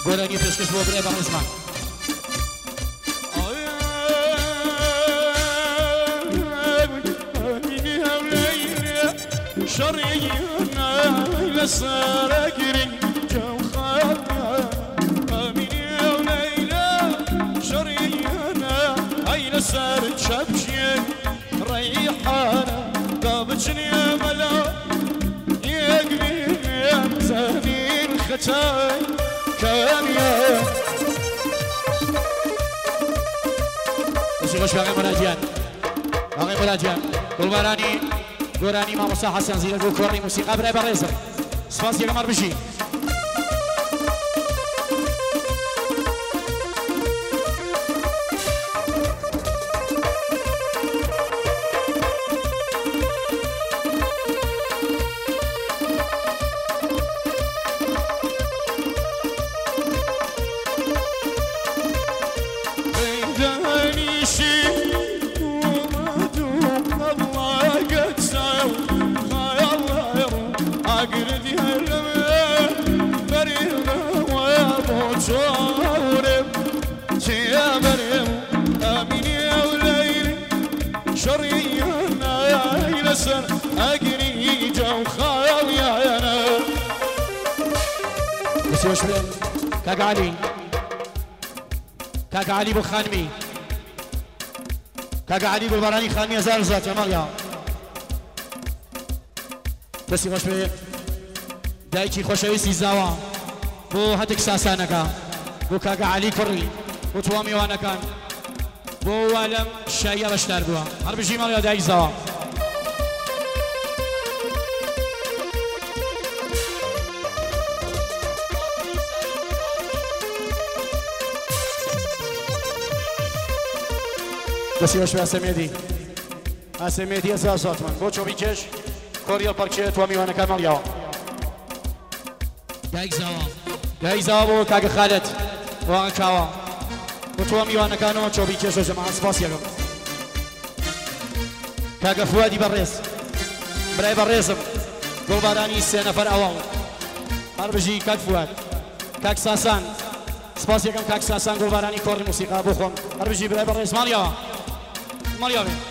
گۆرانی پێشکەش بۆ برێ بە ڕێزمان شرينا لسرقري جوخانا اميني وليلى شرينا هاي لسر شبشي ريحانا قابجني ملا يقلي زمين ختاي كاميا بسيغش باقي مراجعان باقي مراجعان گلبارانی گۆرانی مامۆستا حەسەن زیرە بۆ کۆڕی موسیقا برای بەڕێزم سپاس یەکەمەڕ بژی كاك علي كاك علي بو خانمي كاك علي بالبراني خانمي هزار زات يا ماليا بس خوش به دايكي خوشويسي زاوا بو هتك ساسانكا بو كاك علي كري بو توامي وانا كان بو ولم شايا بشتر بوا هرب جي ماليا دايك زاوا بس يوش بأسميدي أسميدي أساسات من بوشو بيكش كوريال باركشيت وميوانا كامل يوا دايك زوا بو كاك خالد وانا كاوا بوشو ميوانا كانو بوشو بيكش وجماعة سباس يقم كاك فوادي بريس براي بريسم قول باراني سنفر أوام هربجي كاك فواد كاك ساسان سباس يقم كاك ساسان قول باراني كوري موسيقى بوخم هربجي براي بريس مال يوا Maria bem.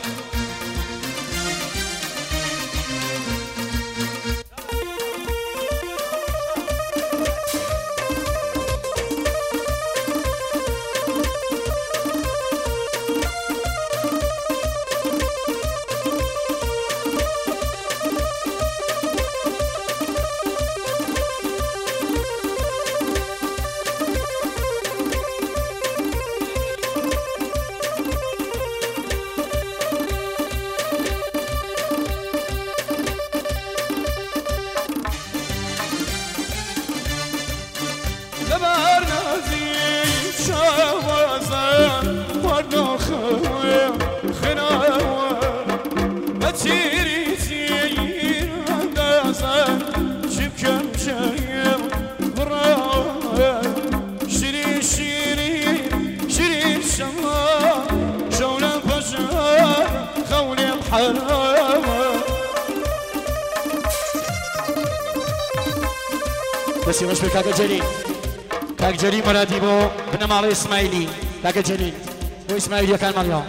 بس يمش بكاك جليل كاك جليل مرادي بو بن مالي اسماعيلي كاك جليل هو اسماعيلي كان مريم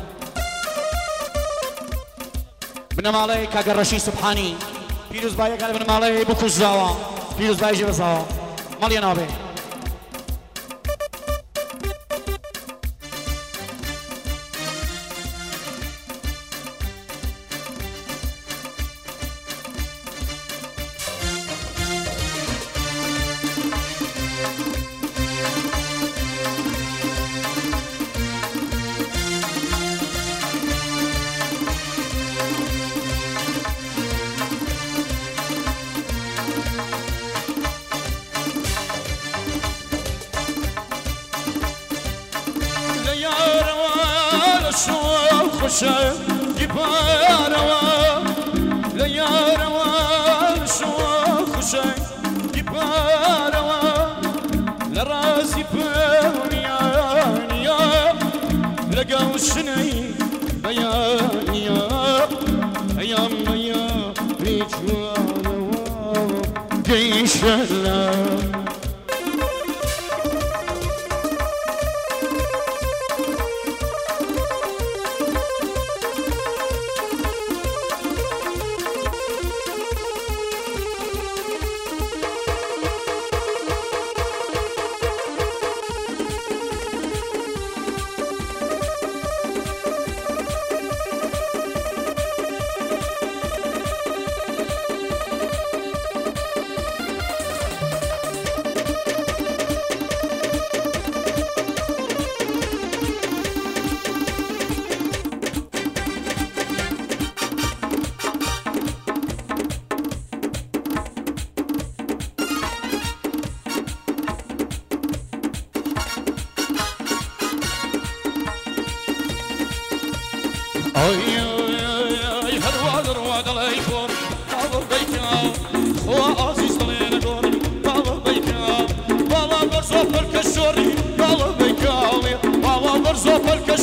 بن مالي كاك الرشيد سبحاني فيروز باي قال بن مالي بكوش زاوا فيروز باي جيب زاوا مالي نابي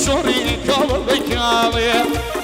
شوری کال بکالی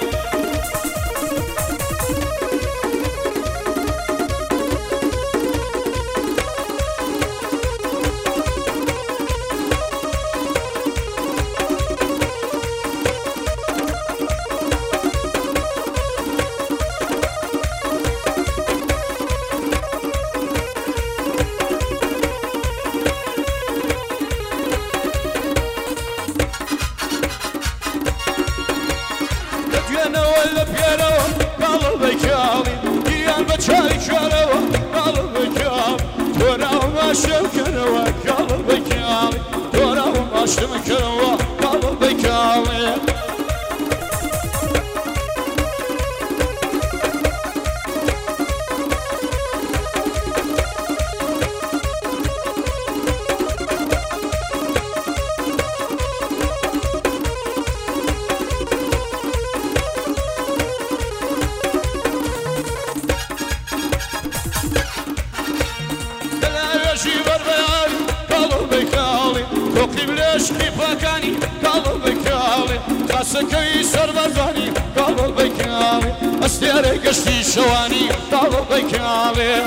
سكي سربزاني قلب بكالي استيري قشتي شواني قلب بكالي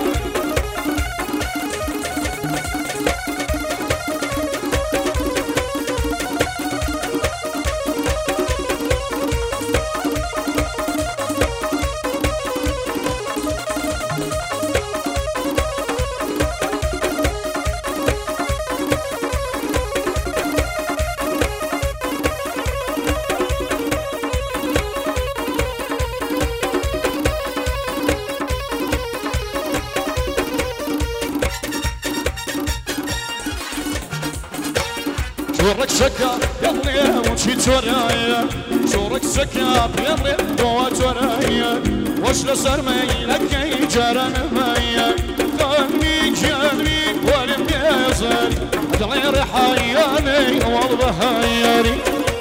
شورك سكا يضني وشي تورايا شورك سكا بيضني وتورايا وش لسرمي لك جرن مايا غني جاني ولم يزال غير حياني والبهايري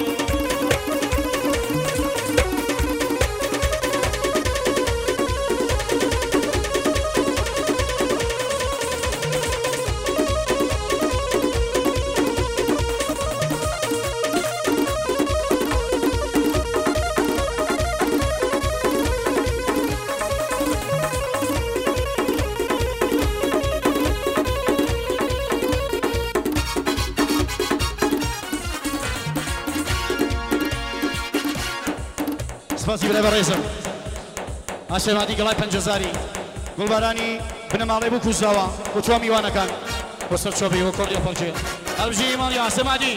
سپاسی برای بەڕێزم ئاشێمادی گەڵای پەنجەزاری گوڵبارانی بنەماڵێ بوو کوژراوە بۆ چوار میوانەکان بۆ سەر چۆبی بۆ کۆڕی پەڵکێ هەڵبژی ئیمانی ئاسێمادی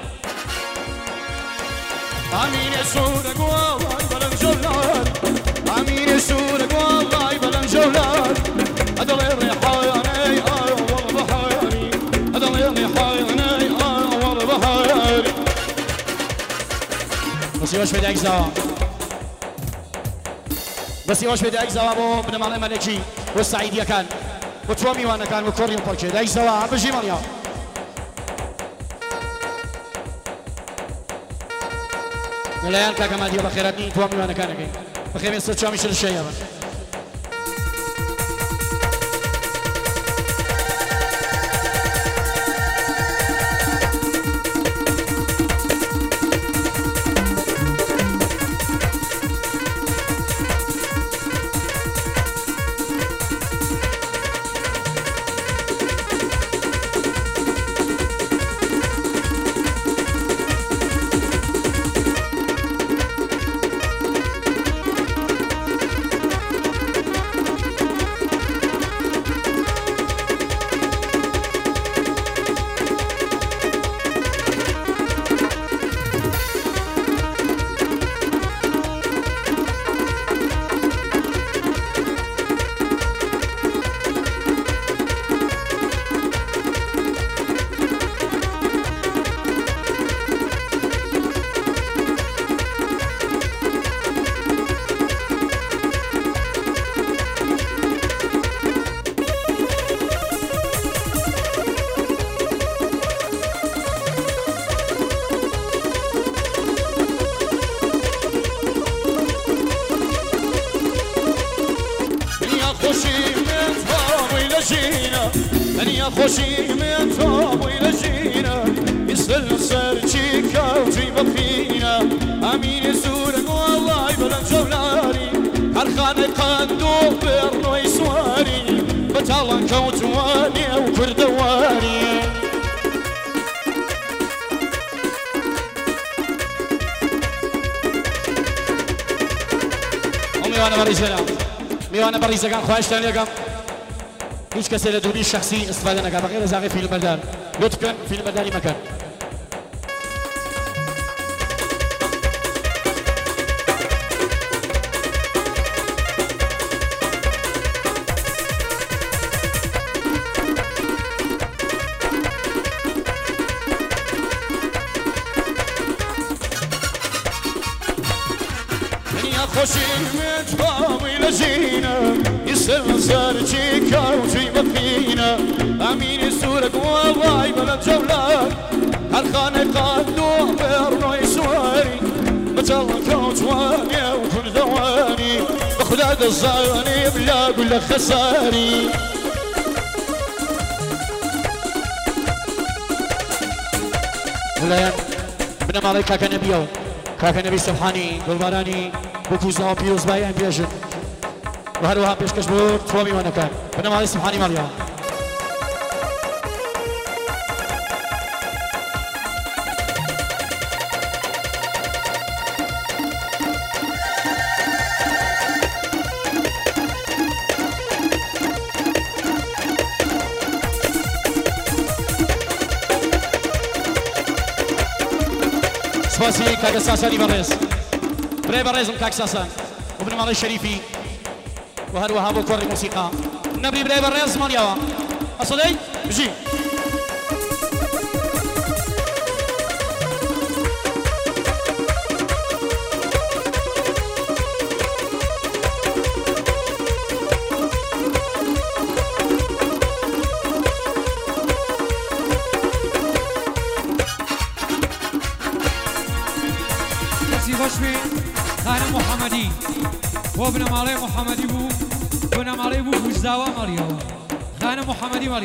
ئامینێ سوورە گوڵای بەلەم جەولار ئامینێ سوورە گوڵای بەلەم جەولار ئەدەڵێ ڕێحایانەی ئایا وەڵە بەهایانی ئەدەڵێ ڕێحایانەی ئایا وەڵە بەهایانی بەسیوەش پێدایک زاوە بەسی ئەوش پێ دایکزەوە بۆ بنەماڵی مەلەکی بۆ سعیدیەکان بۆ چوار میوانەکان بۆ کۆڕی پەڵکێ دایکزەوە هەڵبژی مەڵیا لەلایەن کاکەمادیە بە خێراتنی چوار میوانەکانەکەی بەخێمێ سەر چامی شر شەیە بن خوشی من تو ویل جینا يسل سرجيكا وجيب فينا امين يسورك والله بلا جولاري هرخاني قندو برنو يسواري بتالان كوتواني وكردواري وميوانا بريزنا ميوانا بريزة كان خواهشتان لكم هیچ کسی لدوري شخصي استفاده نکرد بغیر از آقای فیلمبردار لطف کن فیلمبرداری مکن خوشی متفاوی لجینا يسل سرجيكا وجيب فينا امين سورك والله بلا جولار هالخانة قادو برنو يسواري بتالك وجواني وكل دواني بخداد الزاني بلا قول خساري ولايان بنام عليك كاكا نبيو كاكا نبي سبحاني قلباراني بكوزا بيوز بايان بيجن وهروها بيشكش بود فوامي ونكان بنام علي سبحاني ماليا سباسي كاكا ساساني بريز بري بريزم كاكا ساسان وبنام علي الشريفي وهروها بكور الموسيقى نبري بري بريز ماليا أصلي بجي بشوي خانم محمدي وابن مالي محمدي بو ابن مالي بو وجزاوة ماليو خانم محمدي ماليو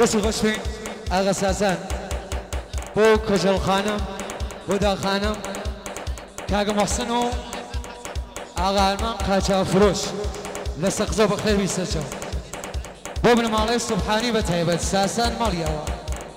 کەسی خۆش بین ئاغا ساسان بۆ کۆژەڵخانەم بۆ داخانەم کاگە مەحسن و ئاغا ئەرمان قاچافرۆش لە سەقزە بەخێر بیسەرچەوە بۆ بنەماڵەی سوبحانی بە تایبەت ساسان ماڵیەوە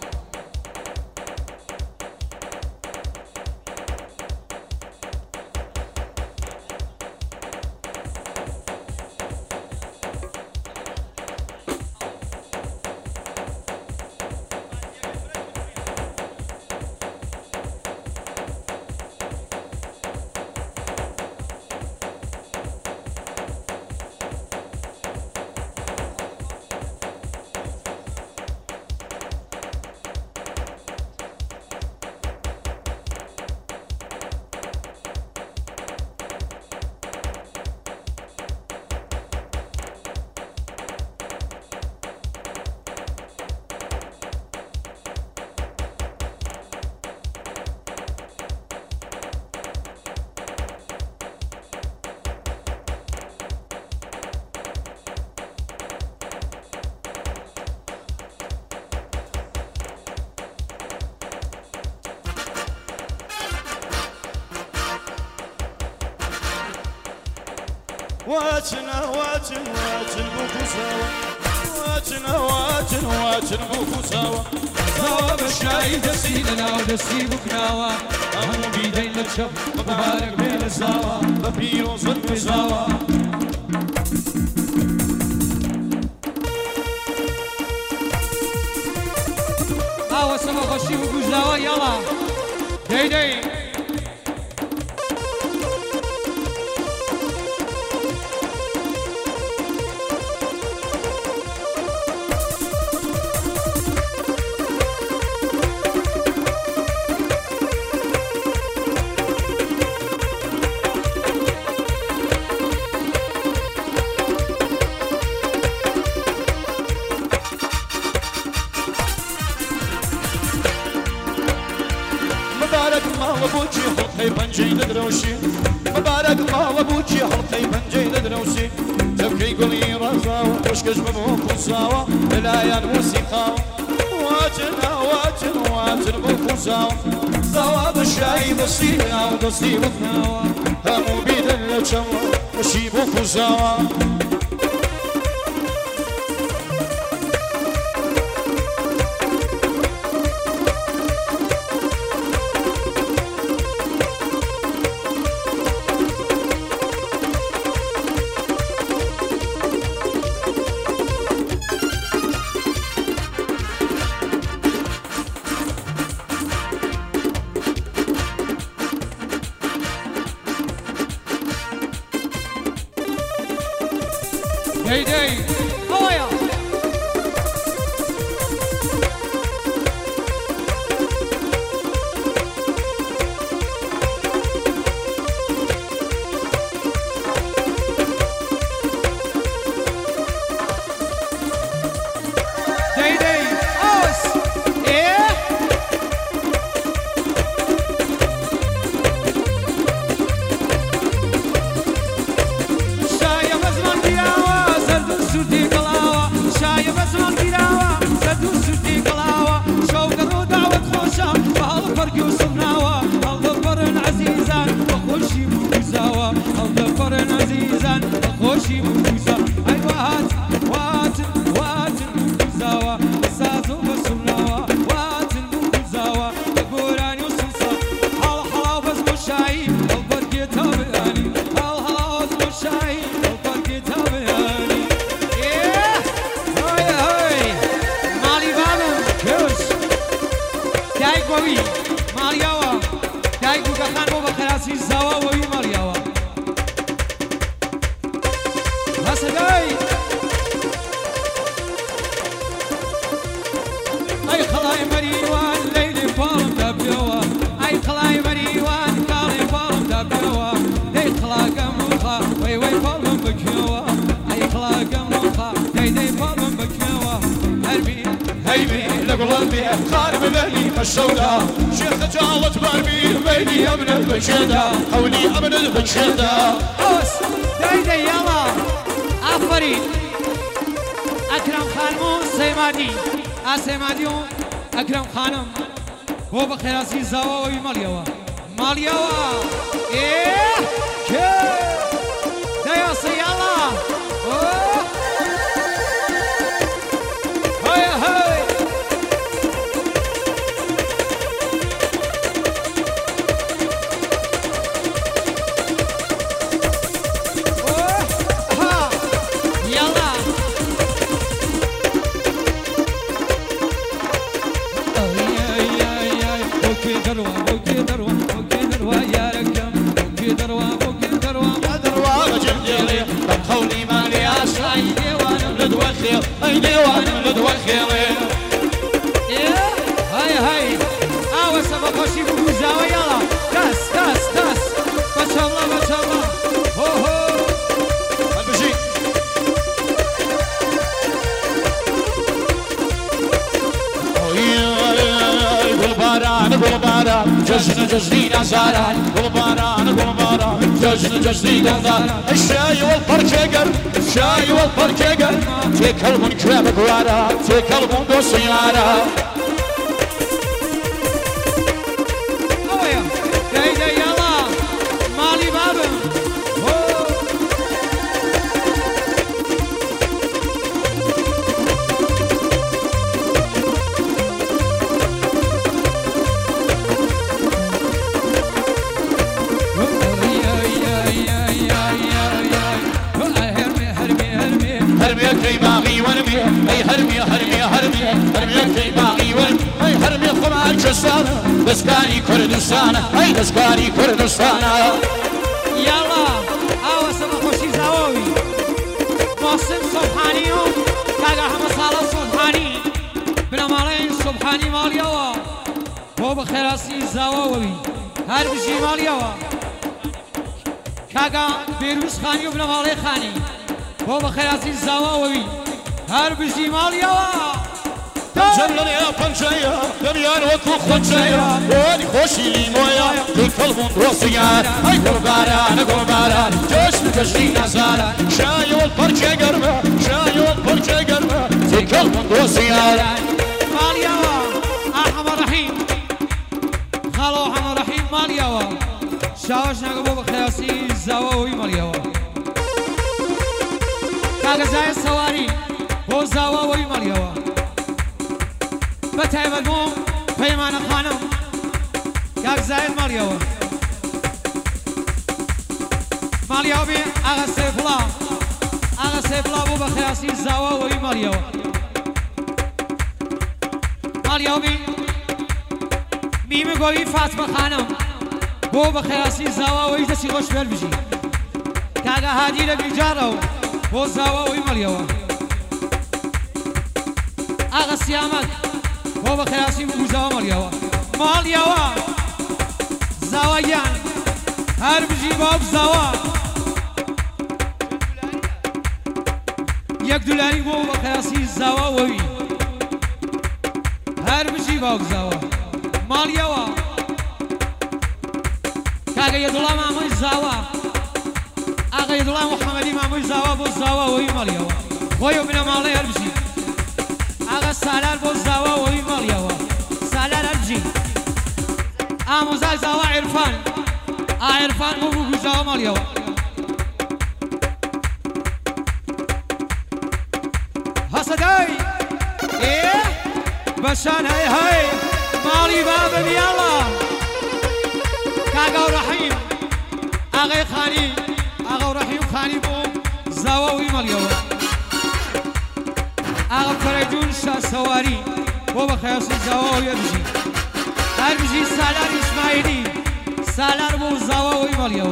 واتنا واتن واتن بوكوساوا واتنا واتن واتن بوكوساوا زوا بالشاي دسي لنا ودسي بكناوا هم بيدين للشب مبارك بين الزاوا ببيروز والمزاوا سما خشي وجوزاوا يلا داي داي بوچی حلقه پنجه دروشی مبارک مال بوچی حلقه پنجه دروشی تبکی گلی رضا و خوشکش ببوکو ساوا بلایان موسیقا واتنا واتن واتن بوکو ساوا زوا بشای دسینا و دستی بکناوا همو بیدن لچوا وشی بوکو ساوا Hey, hey, oh yeah. Hey, hey, us, yeah. Shaya Mazman Diawa. سردی کلاوا شای بزمان گیراوا سردو سردی کلاوا شوق رو دعوت خوشا حال فرقی و سمناوا حال فرن عزیزان خوشی بوزاوا حال فرن عزیزان خوشی بوزا ای وات وات وات بوزاوا سازو بسمناوا وات بوزاوا قرانی و سلسا حال حلا بس مشای حال فرقی تابعانی حال حلا بس مشای حال فرقی تابعانی وی مالیاوا دایگو کخان بو بخراسی زوا وی مالیاوا هسدای ای خلای مریوان لیلی فالم دبیوا ای خلای مریوان کالی فالم دبیوا ای خلاقم مخا وی وی فالم بکیوا ای خلاقم مخا دی دی فالم بکیوا هربی هيبي لقلبي خارب بني الشودا شيخ جالت باربي بيني ابن البشيدة قولي ابن البشيدة اوس داي داي يلا عفرين اكرم خانمو سيماني ئاسێمانیۆ ئەکرەم خانم بۆ بە خێراسی زاواوەی ماڵیەوە ماڵیەوە کێ دەیاسە یاڵا أي ديوان لدوى الخير هاي أول سبب خوشي بوزاوة يلا داس ما شاء الله هو البشي قول باران جشن جشني نزاران قول باران جشن جشني نزاران الشاي والبركيقر الشاي والبركيقر تكلمون كلام قوارا تكلمون دو سيارة دايدا يلا مالي بابا كي باغي ورمي اي هرمي كي باغي ورمي اي هرمي خما الجسانة دسكاري كردستانة اي دسكاري كردستانة يلا اوا سما خوشي زاوي موسم سبحانيهم كاغا هم صالة سبحاني بلا مالين سبحاني ماليوا هو بخيراسي زاوي هر بجي ماليوا كاغا بيروس خاني وبلا مالي خاني هو بخيراتي الزواوي هرب جمال يوا جلني يا بنجايا دنيان وكو خنجايا ولي خوشي لي مويا تكلمون روسيا اي قرباران جشني نزارا شاي والبركة قربة تكلمون روسيا مال يوا احمد رحيم خالو احمد رحيم مال يوا شاوش نقبو بخيراتي الزواوي مال يوا كاغزاي سواري بو زاواوي ماليوا بتايب الموم بيمان خانم كاغزاي ماليوا بي اغا سيفلا بو بخياسي زاواوي ماليوا بي ميمي قوي فاطمة خانم بو بخياسي زاواوي دسي غش بلبجي كاغا هادي لبي جارو بو زاواوي ماليوا اغا سيامك بو بخياسي بو زاوا ماليوا زاويان هر بجي باب زاوا يك دولاري بو بخياسي زاواوي هر بجي باب زاوا ماليوا كاغا يدولا مامي زاوا اغا يدولا محمدي مامي زاوا بو زاواوي ماليوا خويو بنا مالي هر بجي اغا سالار بو زاواوي ماليوا سالار ارجي اموزاي زاوا عرفان بو زاوا ماليوا هسداي ايه بشان هاي مالي بابا يلا كاغا ورحيم اغا خاني اغا ورحيم خاني بو زاواوي ماليوا اغا فريدون شا سواري بو بخياسي زاواوي ارجي ارجي سالار اسماعيلي سالار بو زاواوي ماليوا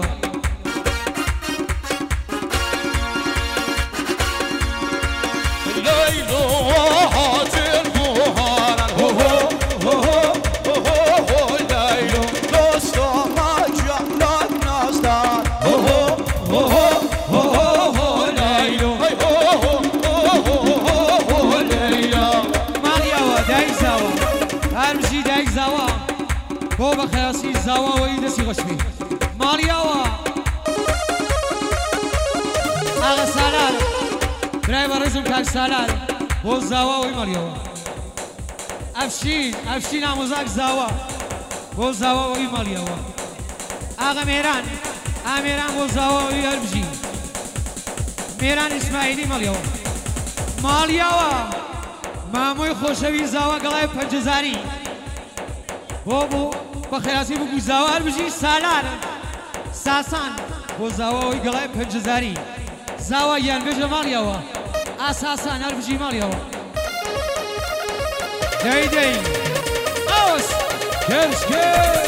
بو بخياسي زاواوي دسي غشمي ماليوا اغا سالار براي برزم كاك سالار بو زاواوي ماليوا ئەفشین ئامۆزاک زاوە بۆ زاوەوەی مەڵیەوە ئاغا ئامێران بۆ زاوەوەی هەربژی مێران ئیسماعیلی ماڵیەوە مامۆی خۆشەوی زاوە گەڵای پەنجەزاری بۆ بە خێراسی بگو زاوە هەربژی سالار ساسان بۆ زاوەوەی گەڵای پەنجەزاری زاوە یانبێژە ماڵیەوە ئاساسان هەربژی ماڵیەوە دەی ئاوس کێشکێ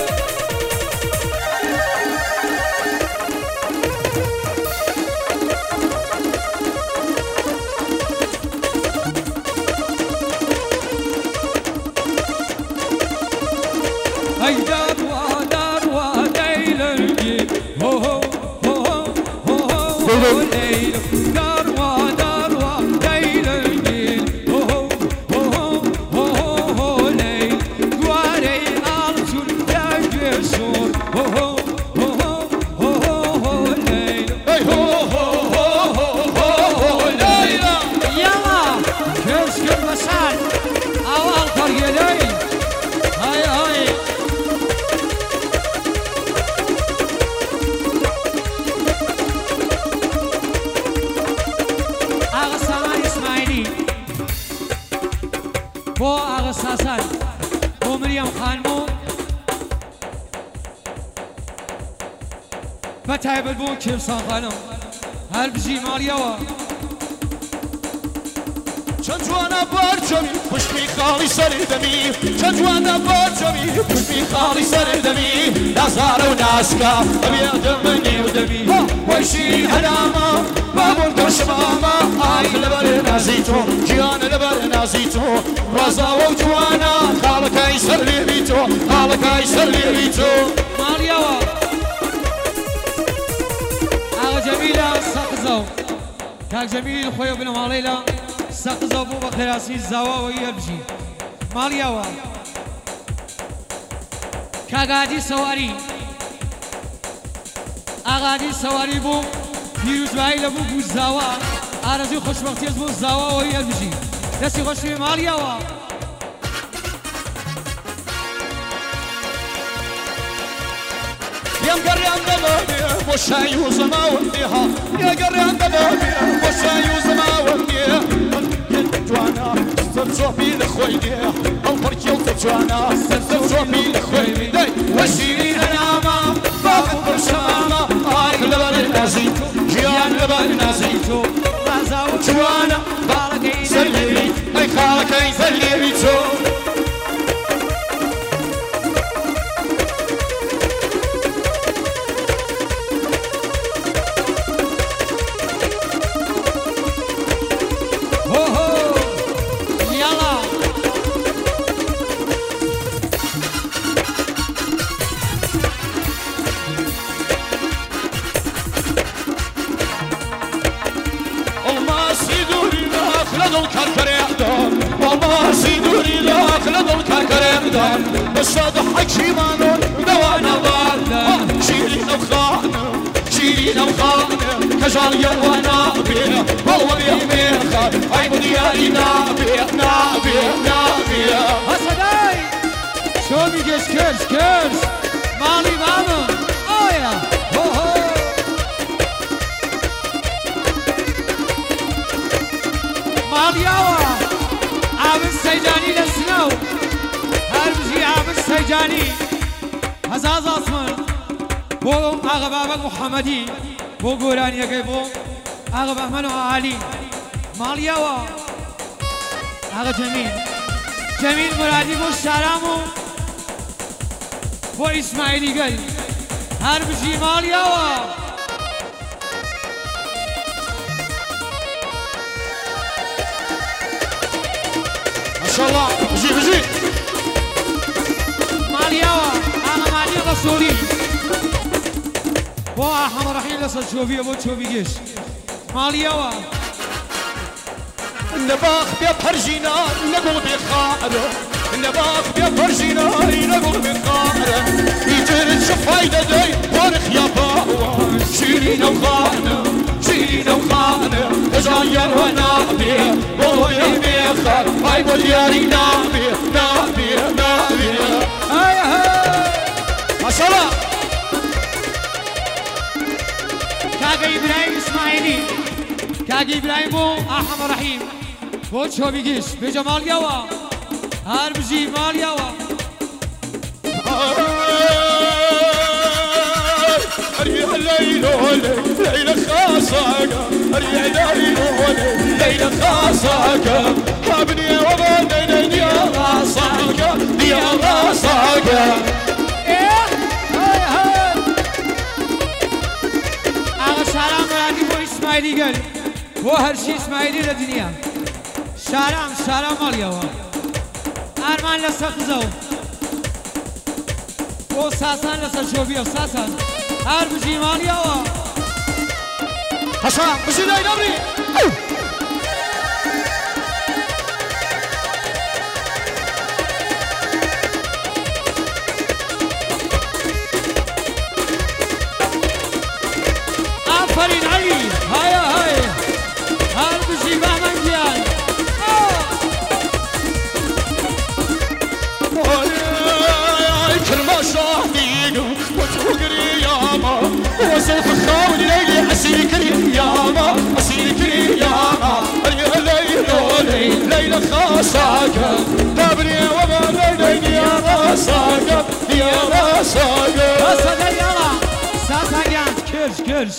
بۆ ئاغا ساسان بۆ مریەم خانمۆ بە تایبەت بۆ کێمسان خانم هەربژی ماڵیەوە چەند جوانە بەرچەمی پشتی خاڵی سەردەمی چەند جوانە بەرچەمی پشتی خاڵی سەردەمی نازارە و ناسکە ئەبێ دەمەنی و دەمی وەی شیری هەرامە بابۆن دەشمامە ئای لەبەر نازی تۆ گیانە لەبەر نازی تۆ ڕازاوە و جوانە خاڵەکەی سەر لێوی تۆ خاڵەکەی سەر لێوی تۆ ماڵیەوە ئاغا جەمیلە سەقزە کاک جەمیل خۆی بنە ماڵەیلە سەقزە بوو بە خێراسی زاواوەی هەربژی ماڵیەوە کاگادی سەواری ئاغادی سەواری بوو پیرۆزبایی لە بوو بوو زاوە ئارەزوی خۆشبەختیەت بوو زاواوەی هەربژی دەستی خۆشوی ماڵیەوە يقريان دبابي وشاي وزماونديها يقريان دبابي وشاي وزماونديها جوانا سرزوبي لخويديها البركي وتجوانا سرزوبي لخويدي وشيري هناما باخد برشامة آيك لبر نازيتو جيان لبر نازيتو جوانا بالكي سليبي اي خالكي سليبي تو بشاد حكيمانو دوانا ضالة شيرين وخانة شيرين وخانة كجال يوانا بينا والله بيميخا عيب ديالي نابي نابي نابي هسداي شو بيجيش كرش مالي ماما اويا هو هو مالياوا عابد سيجاني لسنو هربجي عابد سيجاني هزاز عثمان بو آغا بابك محمدي بو قوراني يقي بو آغا بأحمنو عالي مالياوا آغا جميل مرادي بو شارامو بو إسماعيلي قل هربجي مالياوا ما شاء الله بجي مالياوا آغا مالي رسولي بو أحمد رحيل لسا تشوفيه بو تشوفيش مالياوا النباخ بيبهرجينا نقول بخاره النباخ بيبهرجينا نقول بخاره يجرد شفايدة داي ورخ يا باوا شيرين وخانة شيرين وخانة تجاير ونابي بو يميخر هاي بو دياري نابي نابي كاكا إبراهيم إسماعيلي كاكا إبراهيم بو أحمد رحيم بو شو بيجيش بجمال يوا هربجي مال يوا أريا ليلو ليلة خاصة أريا ليلو ليلة خاصة أبني وبني يا خاصة يا خاصة شارع مرادی بو اسماعیلی گل بو هرشی اسماعیلی لدنیا شارع مالیا و ارمان لسا خزاو بو ساسان لسا شوبیو ساسان هر بجی مالیا و حسام بجی دای نبری آفرین علی هایا هر بجی بهمن گیان كلمة شاهدين وتوقري ياما وصل خاوني ليلي أسيري ياما أسيري ياما ليلة خاصة تبني وما ليلي يا راسك يا راسك راسك يلا ساساگان کرش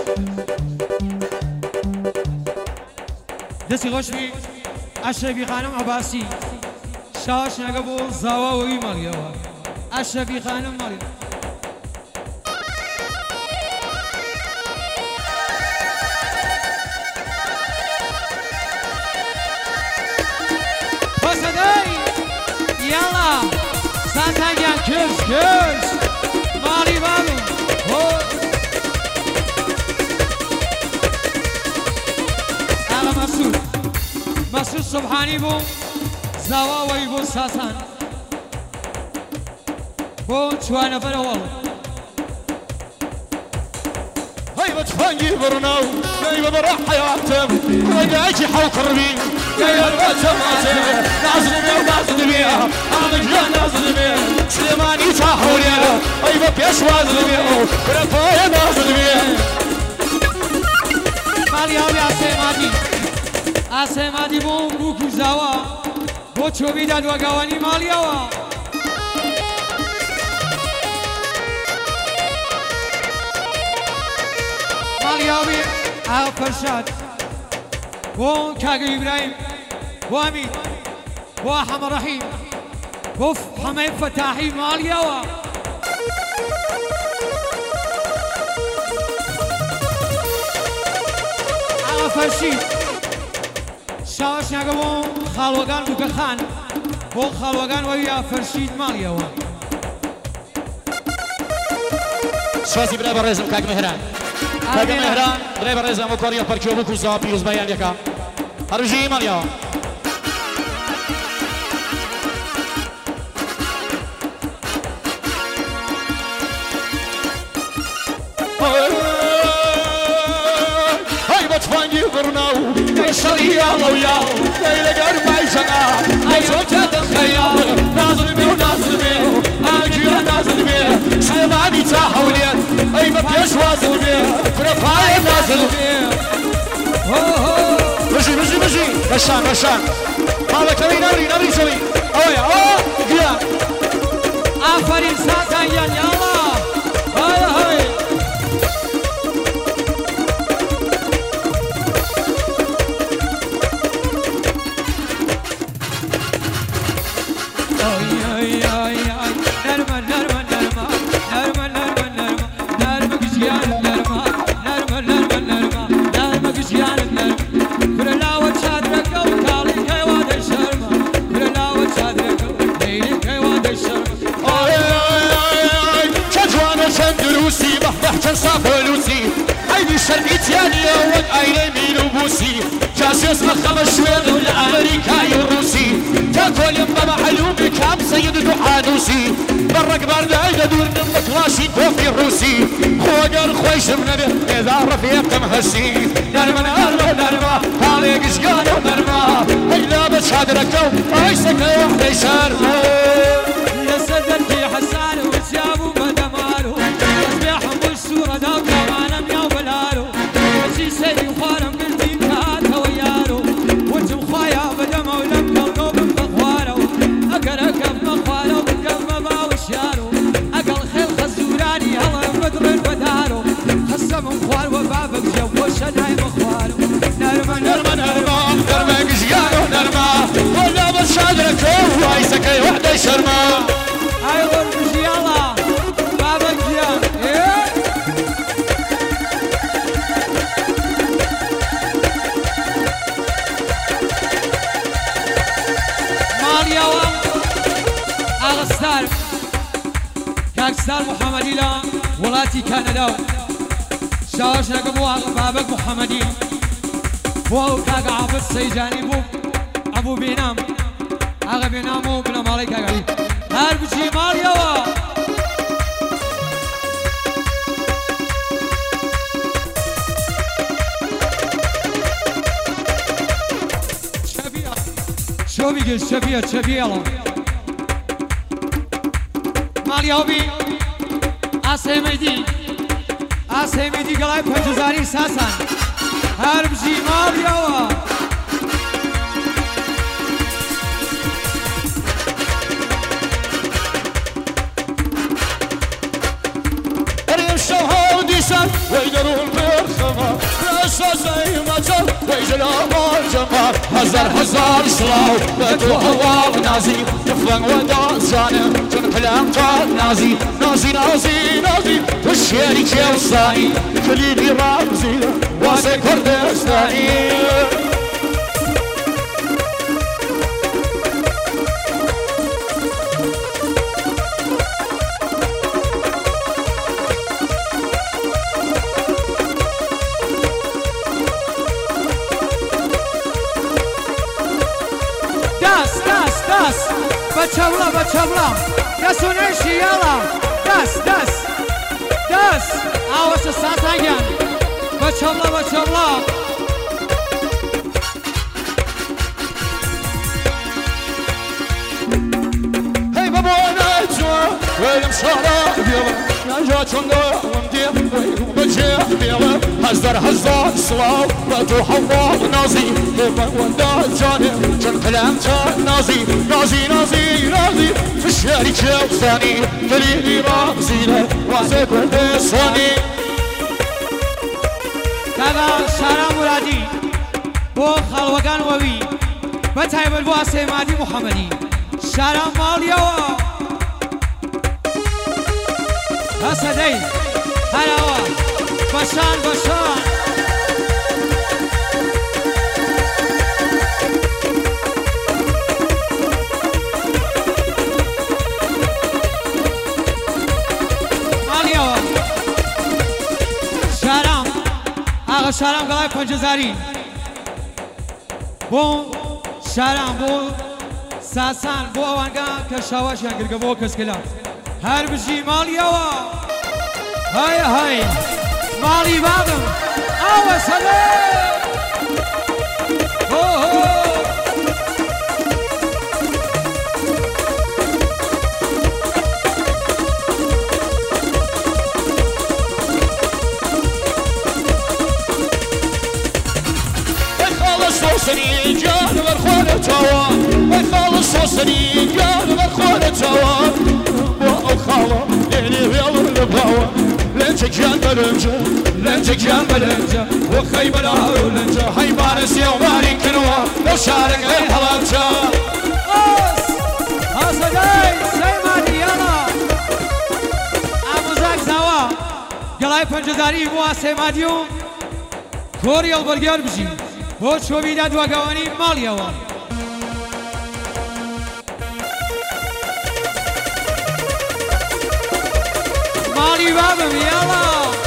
دستی خوش بی اشرفی خانم عباسی شاش نگبو زاوا وی مالیا اشرفی خانم مالیا پسدای یلا ساساگان کرش مالی بالو مسعود سبحانی بو زاوا وی بو ساسان بو چوانه بر اول هاي بتفنجي برناو هاي ببرح حياتم ودايجي حوك ربي يا الباتم نازل بيها انا نازل بيها سليماني تاحولي هاي ببيش وازل بيها برفايا نازل بيها مالي اوي آسمادی بو بوکو زاوا بو چوبی داد و گوانی مالیا و مالیا بی فرشاد بو کاغا ابراهیم بو امید بو احمد رحیم بو حمید فتاحی مالیا و فرشید شاش نگم خالوگان بو خان بو خالوگان و یا فرشید مالیا و سوازی برای برزم کاک مهران برای برزم و کاریا پرچو بو کوزا پیروز بیان یکا هرجی مالیا تفنجي برناو يشري يا وياه ليلة قرب عيشنا عيشوك الخيال نازل بيه ونازل بيه اجي نازل بيه سليماني تاحولي اي ما فيش وازل بيه فرفاية نازل بيه مشي بشان مالك نبري سوي اوه قيا آفرین ساساگان یالا هاي صافلوسي عيني شرقي تيانية والأيلة ميلوبوسي جاسوس مخمس شوية والأمريكا يروسي تاكل يبقى محلوم بكام سيد دحانوسي برق برد عيدة دور من مكلاشي كوفي الروسي خوغر خويش بنبه إذا رفيق مهسي نرمى هالي قشقانة نرمى إلا بتشادركو عيسك وحدة يشار لسدر في حسان وسيابو بدمارو يصبح الصورة داو كمانا مياو بلارو سكي وحدة شرما هاي غربش يلا بابا جيان ماليا اغستار كاكستار محمدي لا ولاتي كندا شاوش رقم بابك محمدي بو كاك عابد سيجاني بو ابو بينام اغا بينامو بنا مالي كاكالي هر بجي ماليا شو بيقول شبيه يلا ماليا بي آسیمیدی گلای پنجزاری ساسان هر بجی مالیا اریم شهر دیشان ویدرون برخما اساسای مچال ویجلام الجمال هزار سلاو بدو هوا نازی تفنگ و دازانه جن کلام جان نازی والشيري كيوصاني خليلي رمزي واسي كردستاني داس بچابلا دسونشي يلا داس آواز ساتاگیان بچابلا هی بابانا جوا ويلم شارع بيلا نجا چنگا ومدي ويلم بجي بيلا هزار سلاو بدو حوا نازي بابا وندا جاني جن كلام جان نازي في الشارع كيوصاني خليلي رمزي واسي كردستاني كاغا شارع مرادي بو خالوگان ووي بتايبل بو آسیمادی محمدی شارع ماليا هسدي هلاوا بشان ماليا شارع گلای پنجزاری بو شارع بو ساسان بو اوانگا کشاواش یانگرگا بو کسکلا هر بجی ماليا هاي مالي بابم أو سلام صوصني جان بالخونة توا ويخلص صوصني جان بالخونة توا وخاوة ليلي يلا البهوة لنجك جان بلنجا وخيب الهارو لنجا حيبان سيوماني كنوا لو شارك غير حلانجا هاسداي سيماني يلا اموزاك زوا قلاي پنجزاري بوا سيماديو كوري البرگيار بجي بۆ چۆبیدا دواگەوانی ماڵیەوە ماڵی بابم یاڵا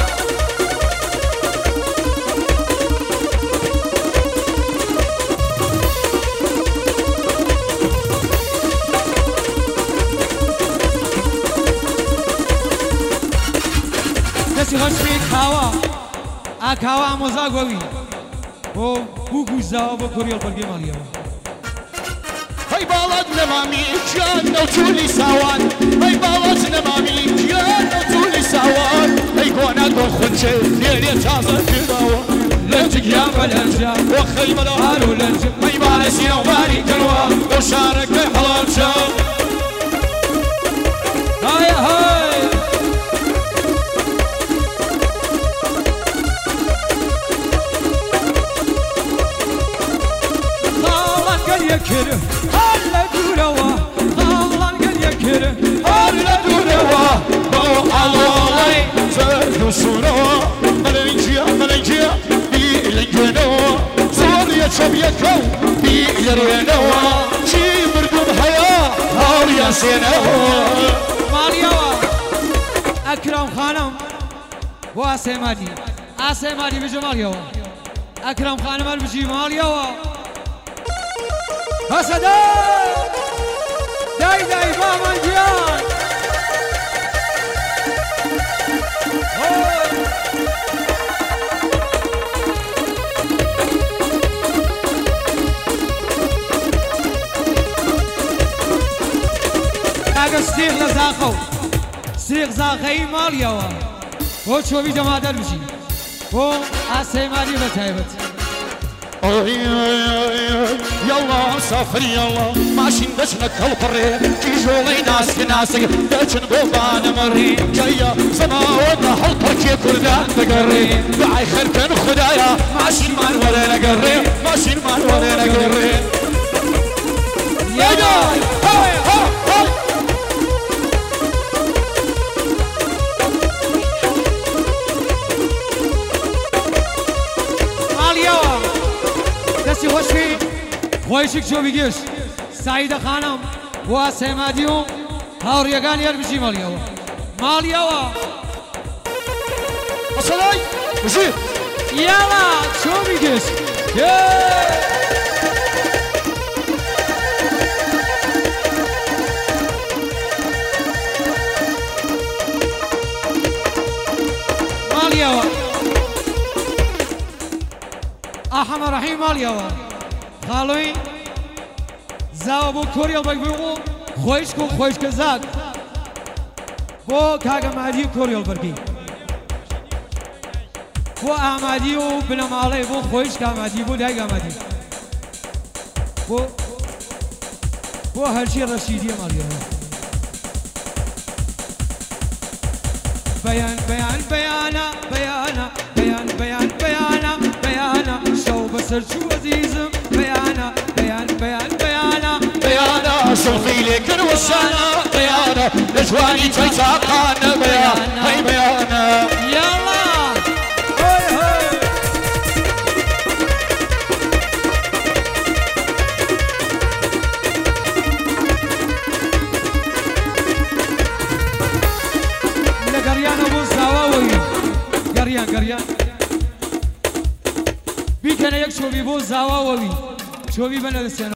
دەستی خۆشبی کاوە ئاکاوە ئامۆزاگۆوی بۆ بوگوزاوە بۆ کۆریەڵ بەرگێ ماڵیەوە هەی باڵات نەمامی گیان نەوتولی ساوان هەی باڵات نەمامی گیان نەوتولی ساوان هەی گۆنات بۆ خونچێ لێرێ تازە کرداوە لەنجە گیان بەلەنجە بۆ خەیبە لە هەر و لەنجە هەی بارە سینەوباری کردوە بۆ شارەکەی هەڵامچە هەی هەڵە دوورەوە سينا ماليوا أكرم خانم واسمادي اسمادي بيجي ماليوا أكرم خانم بيجي ماليوا حسدا داي بابا جيان سريغ لزاخو سريغ زاخي ماليوا هو شو بيجا ما دربشي هو اسي مالي بتايبت يلا سافر يلا ماشي دشنا كالقري تيجولي ناسك دشن قوبان مري جاية سما وضع حلقك كردان تقري بعي خير كان خدايا ماشي مان ولا نقري ماشي مان ولا نقري يا جاي دستی خوشی خویشک جو بگیش سعید خانم و سمادیو هاوریگان یار بشی مالیوا مالیوا اصلای بشی یالا جو بگیش مالیوا احمد رحیم مالیوا خالوی زاو بو کوریل بگو خوش کزاد بو کاغا مادی کوریل برگی بو احمدی و بنمالی بو خوش کامادی بو دای کامادی بو هرچی رشیدی مالیوا بيان بيان بيانا بيانا بيان بيان بيانا بيانا شو بسر شو عزيزم بيانا بيان بيان بيانا بيانا شوفي لك الوسانة بيانا نجواني تيتاقانا بيانا هاي بيانا يلا هاي هاي قريان ابو الزواوي قريان بيكنا يكشو بيبو الزواوي شو بيبنا